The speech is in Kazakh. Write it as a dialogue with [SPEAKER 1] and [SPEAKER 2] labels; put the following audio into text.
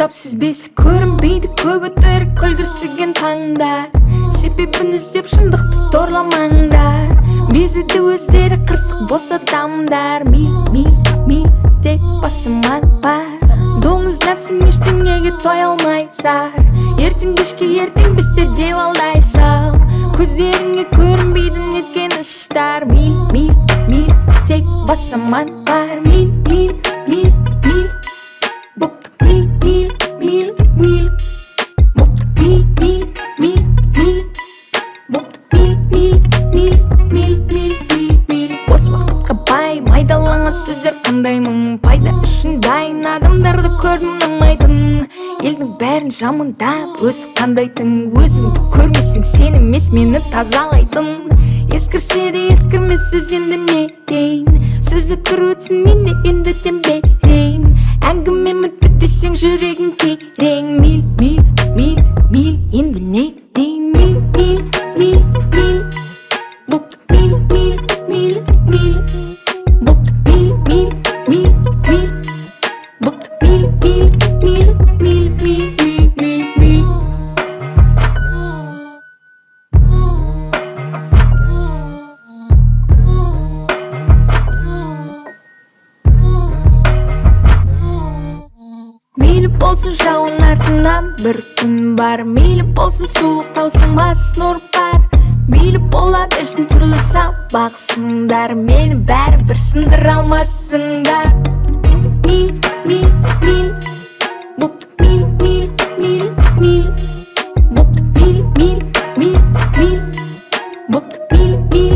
[SPEAKER 1] Тапсыз бесі көрінбейді көп өтір күлгірсіген таңдар. Себебін іздеп шындықты торламаңдар. Безіді өздері қырсық бос адамдар. Мил тек басыман бар. Доңыз нәпсің ештеңеге тоя алмайсар. Ертең кешке ертең бізде деп алдайсың. Көздеріңе көрінбейді неткен іштар. Мил тек басыман бар. Мил Бопты мил Бопты мил Бопты мил Бос уақытқа бай майдалаңа сөздер қандай мың. Пайда үшін дайын адамдарды көрдім ұнамайтын. Елдің бәрін жамандап өзі қандайтын. Өзіңді көрмесің сен емес мені тазалайтын. Ескірсе де ескірмес сөз енді не дейін. Сөзі тұр өтсін мен де енді дем берейін. Әңгіме мүтпіт десең жүрегің терең. Мил енді не дейін. Мил Бопты мил Бопты мил Бопты мил Мейлі болсын жауын артынан бір күн бар. Мейлі болсын суық таусылмас нұр бар. Мейлі бола берсін түрлі сабақ сындар. Мені бәрі бір сындыра алмасыңдар. Мил Бопты мил Бопты мил Бопты мил